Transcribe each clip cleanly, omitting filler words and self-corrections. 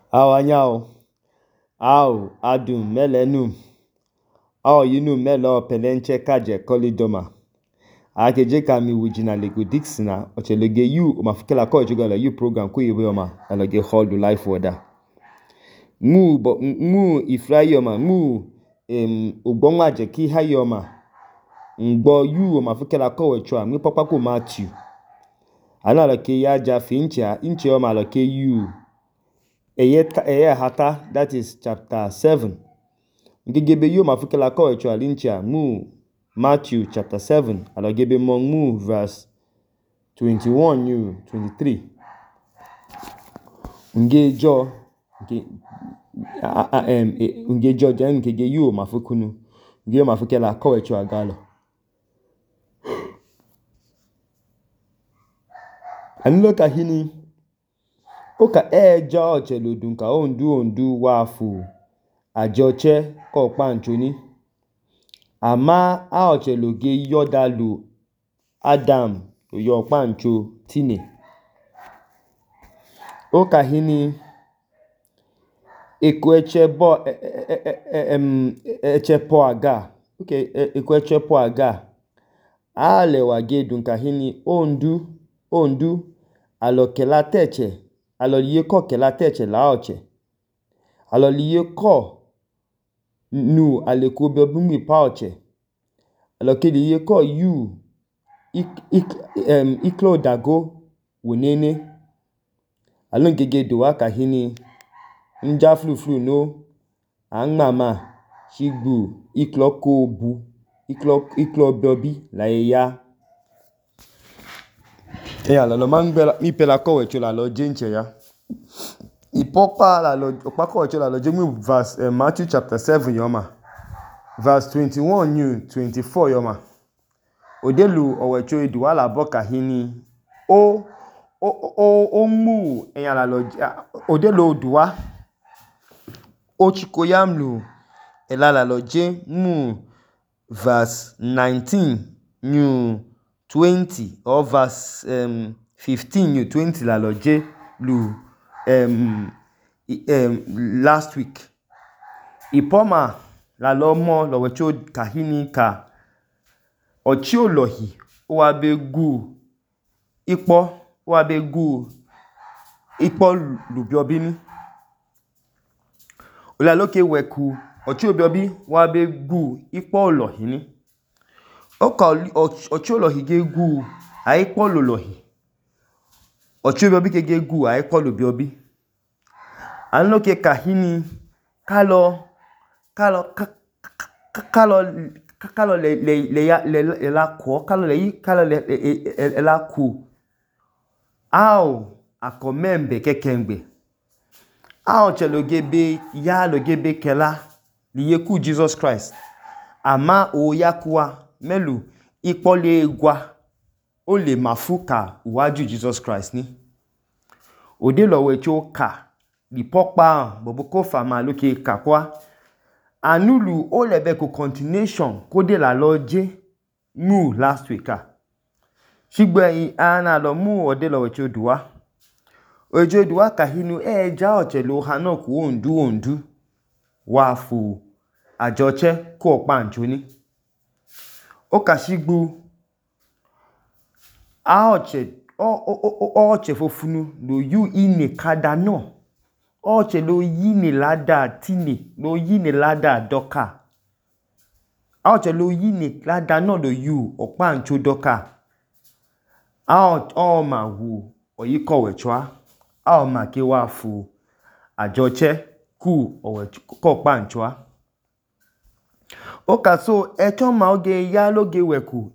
Awanyao, au adum melenum, au yinu melo pelenche kaje kolidoma. Akeje kami wujina lego dixina, ochelege yu mafikela ko jugala yu program ku yoma alage hold life order. Mu ifrayoma mu ugbonwa je ki hayoma. Ngbo yu mafikela ko wechwa mi papa ko Matthew. Ana lake ya jafi inche yoma lake yu. Eye hata, that is chapter 7. Ngegebe yu mafikela ko wechwa lincha mu Matthew chapter 7. Alagebe mu verse 21 yu 23. Ngejo jen nkege yu mafikunu. Ngeyo mafikela ko wechwa galo. Anloka hini oka eja ocheludun ka ondu wafu ajoche ko panchoni ama a ocheluge yodalu Adam yo pancho tine oka hini ekweche bo echepo aga ekweche po aga ale wage dun ka hini ondu alokela teche aloliye ko kela teche laoche aloliye ko nu alekube bumi paoche alokeliye ko yu iklo dago wunene alongege dowa kahini nja flu no angmama shigbu iklo ko bu iklo bobi la ya lalo mangbela mi pela ko wecho la lo jenche ya ipopa la lo opako wecho la lo jemu verse Matthew chapter 7 yoma verse 21 new 24 yoma odelu owecho eduwa la boka hini o mu eyan la lo odelu oduwa o chikoyamlu la lo je mu verse 19 new 20 or verse 15 new 20 la lo je lu last week ipoma la lo mo lo wecho kahini ka ochi olohi wa be gu ipo lubiobini ola loke weku ochi obiobi wa be gu ipo olohi ni oka ochi olohi ge gu aipo lolohi ochi obiobi ke ge gu aipo lubiobi anloke kahini kalo le la ko kalo le la ku au akomembe kekengbe au chelogebe ya logebe kela liyeku Jesus Christ ama o yakuwa melu ipole egwa o le mafuka uwaju Jesus Christ ni ode lo wecho ka lipopa boboko fama loke kakwa anulu o lebe ko continuation kode la loje mu last week shigbe ana lo mu ode lo wecho duwa ojo duwa kahinu eja ochelo hanoku ondu wafu ajoche ko panchoni o kashigbu oche fofunu lo yu ine kada no oche lo yini lada tini lo yini lada doka oche lo yini lada no lo yu opancho doka ma wu oyiko wechwa ma ke wafu ajoche ku ko pancho oka so echo ma oge ya loge weku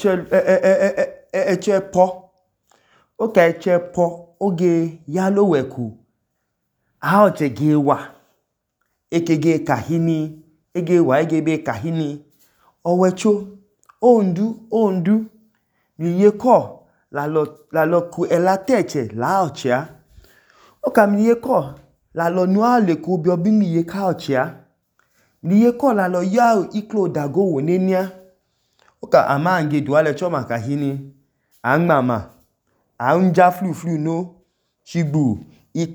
eche po oka eche po oge ya lo weku oche gewa ekege kahini egewa egebe kahini owecho ondu liye ko la lo ku elateche la ochia oka liye ko la lo nua le ku biobi liye ka ochia liye ko la lo ya iklo dago wonenia oka amange duale choma kahini angmama anja flu no shigbu iklo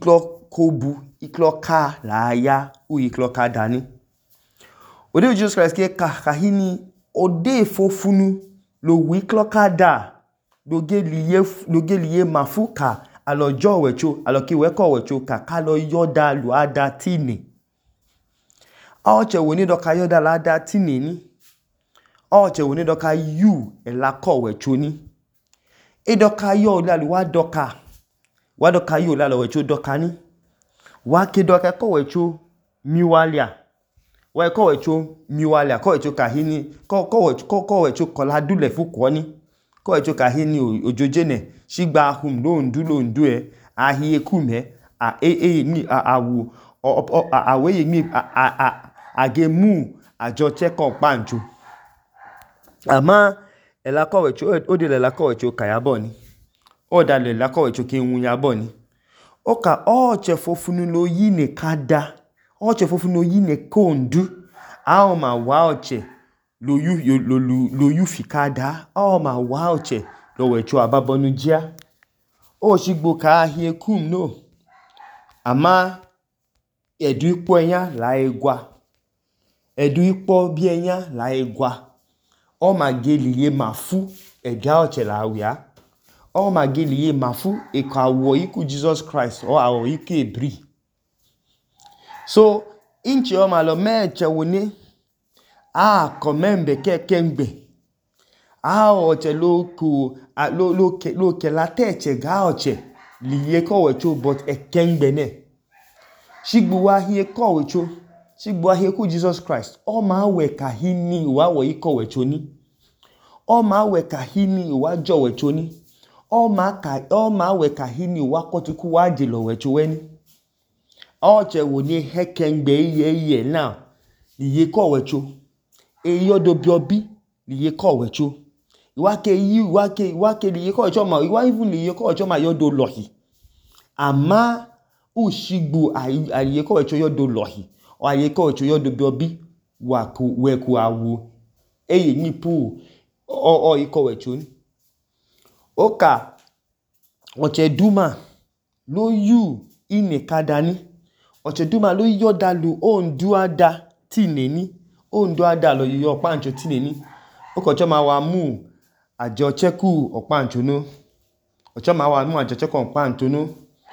kobu iklo ka la ya u iklo ka dani ode Jesus Christ ke ka hini ode fofunu lo wi iklo ka da lo ge liye mafuka alojo wecho aloki weko wecho ka lo yoda lu ada tini oche woni do ka yoda la ada tini ni oche woni do ka yu elako wecho ni edoka yo la lu wa doka yo la lo wecho doka ni wa ke doka ko wecho miwalia wa ko wecho miwalia ko wecho ka hini ko wecho kola dule fuko ni ko wecho ka hini ojojene shigba hum lo ndu ahie kume ni awu awe ni agemu ajoche ko panju ama elako wecho odile elako wecho kayabo ni odale elako wecho ke nwunyabo ni oka oche fofunu lo yi ne kada oche fofunu yi ne kondu a ma wa oche lo yu fikada a ma wa oche lo wecho ababonu jia o shigbo ka ahie kum no ama edu ipo enya la egwa edu ipo bi enya la egwa o ma geliye mafu ega oche la awia o ma geliye mafu e ka wo iku Jesus Christ o awo iku ebri so inchi o ma lo meche woni a komembe kekengbe a oche loku lo ke la teche ga oche liye ko wecho but ekengbe ne shigbu wa hie ko wecho shigbu wa hie ku Jesus Christ o ma we ka hini wa wo iko wecho ni o ma we ka hini wa jo wecho ni o ma we ka hini wa kotuku wa jelo wecho weni oche woni hekengbe ye now liye ko wecho eyodo biobi liye ko wecho iwake liye ko wecho ma iwa even liye ko wecho ma yodo lohi ama ushigbu aliye ko wecho yodo lohi o aliye ko wecho yodo biobi weku awu eye nipu o iko wecho ni oka oche duma lo yu ine kadani oche duma lo yoda lu ondu ada tineni ondu ada lo yo pancho tineni okocho ma wa mu ajo cheku opancho no ocho ma wa mu ajo cheku opancho no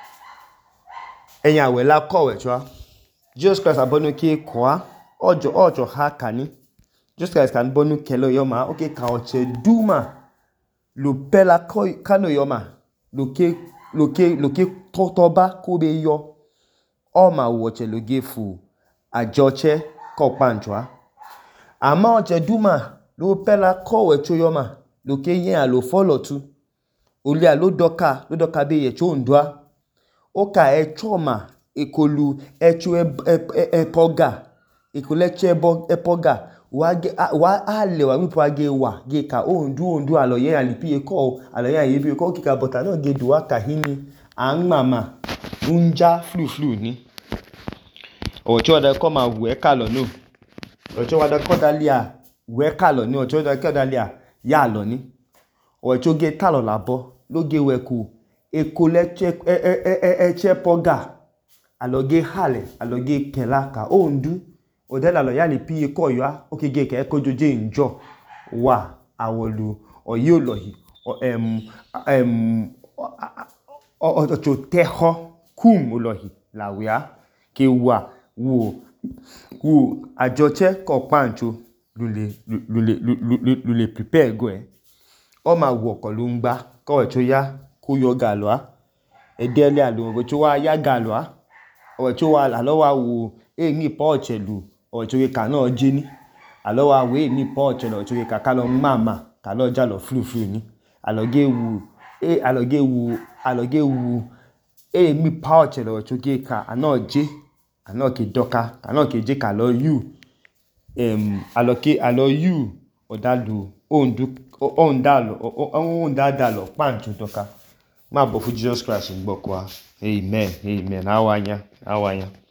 eyan we la ko wecho Jesus Christ abonu ki kwa ojo ha kani Jesus Christ kan bonu kelo yoma okay ka oche duma lo pela kano yoma lo ke totoba ko be yo o ma woche lo gefu ajoche ko panchwa ama oche duma lo pela ko wecho yoma lo ke yen a lo follow tu oli a lo doka be ye cho ndwa o ka echoma ekolu echu epoga ekuleche epoga wa ale wa mipo age wa ge ka ondu aloye alipi eko aloye ayebi eko kika bota no ge duwa ka hini anmama unja flu ni ocho da ko ma we ka lo no ocho wa da ko dalia we ka lo ni ocho da ko dalia ya lo ni ocho ge talo labo lo ge weku ekoleche eche poga aloge hale aloge kelaka ondu odela lo ya ni pi ko yo okege ke ko joje njo wa awolu oyo lohi o to teho kum lohi lawia ke wa wo ajoche ko pancho lule prepare go o ma wo ko lungba ko echo ya ku yo galwa edele alo go cho wa ya galwa o cho wa lo wa wo ni po chelu o cho ka na jini alo wa we ni po chelu o cho ka lo mama ka lo ja lo flu ni aloge wu mi pa chelu o cho ka ana je ana ke doka ana ke je ka lo you alo you odalu ondalo pancho doka ma bo fu Jesus Christ ngbo kwa amen awanya